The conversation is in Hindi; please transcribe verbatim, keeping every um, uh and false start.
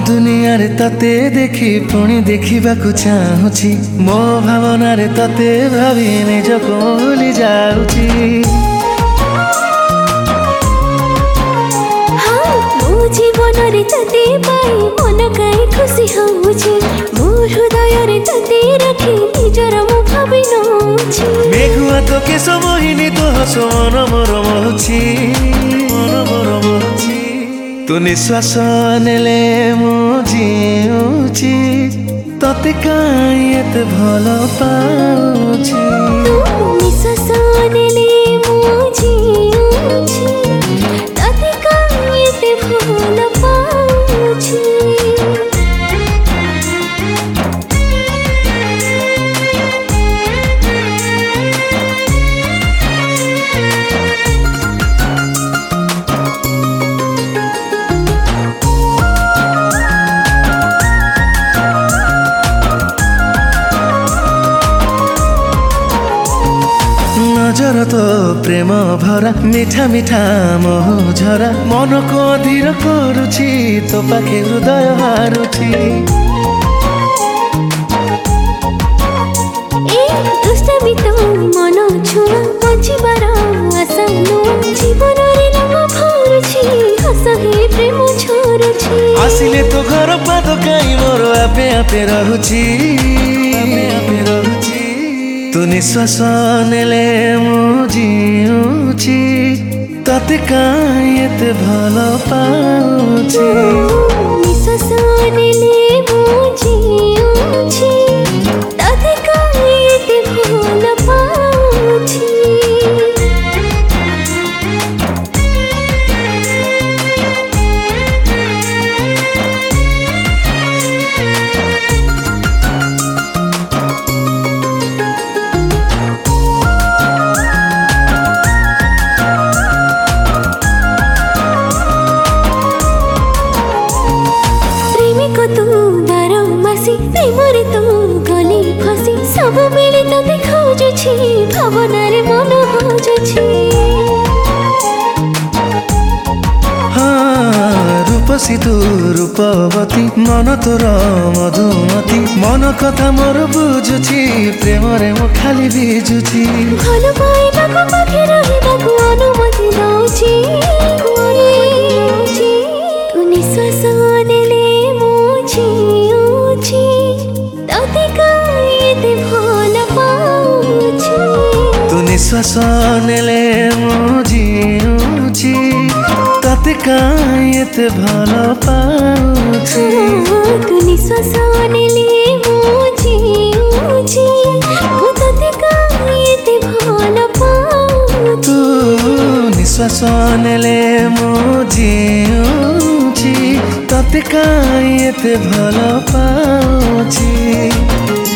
दुनिया रे तते देखी पुणी देखा चाहूची मो भावना रे तते भावी निजको भूली जाऊची। जीवन रे तते पाई मन काई खुशी होउची मो हृदय रे तते रखी निजर मु भाबी नउची। मेघुआ तो केस मोहिनी तो हसो मन मोर मोहुची मन मोर मोहुची। तू निश्वास नेले मु जीउची तते काई एते भल पाउची। तू निश्वास नेले मु जीउची तते काई एते भल पाउची। नजर तो प्रेम भरा मीठा मीठा मोह झरा मन को अधीर करुची तो पाखे हृदय हारुची। ए दुष्टामी तो मन छुआ बचिबार आशा नुआ जीवन रे रंग भरुची हस हे प्रेम झरुची। आसिले तो घर पाद काई मोर आपे आपे रहुची आपे आपे रहुची। तू निश्वास नेले मु जीउची तते काई एते भल पाउची। निश्वास नेले मु जीउची तते काई एते भल पाउची। तू दारो मासी प्रेमरे तू गली फसी सब मिले तो देखौजुछि भावना रे मन होजुछि। हाँ रूपसी तू रूपवती मन तोर मधुमती मन कथा मोर बुझुछि प्रेम रे मो खाली भिजुछि। भल पाइबाको पाखे रहिबाको अनुमति दउछि। तू निश्वास नेले मु जीउछि तते काई एते भल पाउछि। तू निश्वास नेले मु जीउछि तते काई एते भल पाउछि। तू निश्वास नेले मु जीउछि तते काई एते भल पाउछि। तू निश्वास नेले मु जीउछि तते काई एते भल पाउछि।